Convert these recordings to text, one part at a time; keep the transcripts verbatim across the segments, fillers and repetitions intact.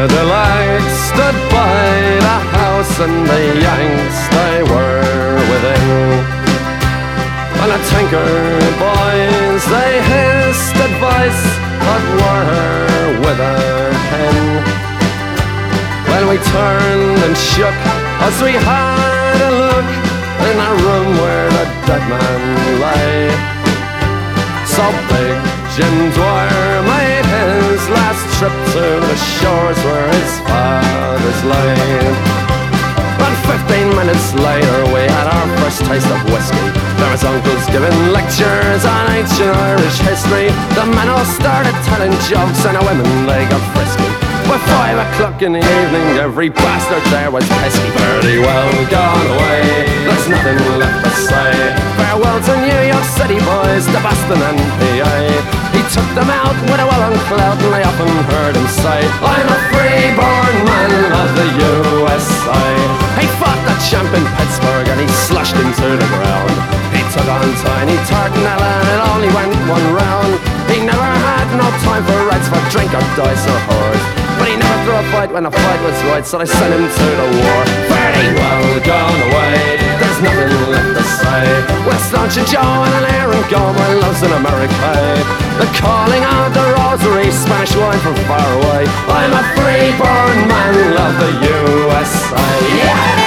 the lags stood by the house and the Yanks they were within. And the tinker boys they hissed advice but were with a pen. Well, we turned and shook as we had a look in a room where the dead man lay. So big Jim Dwyer made his last trip to the shores where his fathers lay. And fifteen minutes later we had our first taste of whiskey. There was uncles giving lectures on ancient Irish history. The men all started telling jokes and the women they got frisky. By five o'clock in the evening every bastard there was pesky. Pretty well gone away, there's nothing left to say. Farewell to New York City boys, to Boston and P A. He took them out with a well on cloud and I often heard him say, I'm a free-born man of the U S A. He fought the champ in Pittsburgh and he slashed him to the ground. He took on Tiny Tartanella and it only went one round. He never had no time for rights for drink or dice or horse. But he never threw a fight when the fight was right, so they sent him to the war. Very well gone away, there's nothing left to say. West Launcher Joe and an Aaron Gomer loves in America. The calling of the rosary, Spanish wine from far away. I'm a free-born man, love the U S A. Yeah!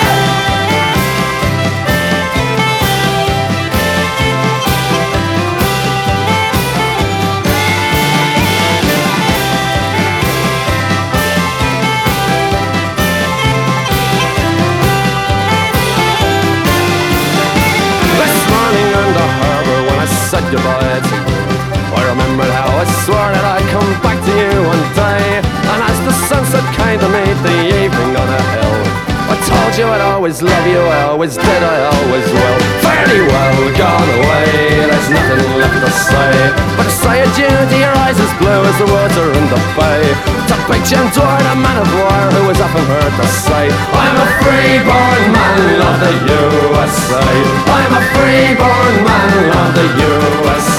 Said goodbye to you. I remembered how I swore that I'd come back to you one day. And as the sunset came to meet the evening on a hill, I told you I'd always love you, I always did, I always will. Fairly well gone away, there's nothing left to say. But to say adieu to your eyes as blue as the water in the bay. To big Jim Dwyer, the man of war, who was often heard to say, I'm a free-born man of the U S A. I'm a free-born man of the U S A.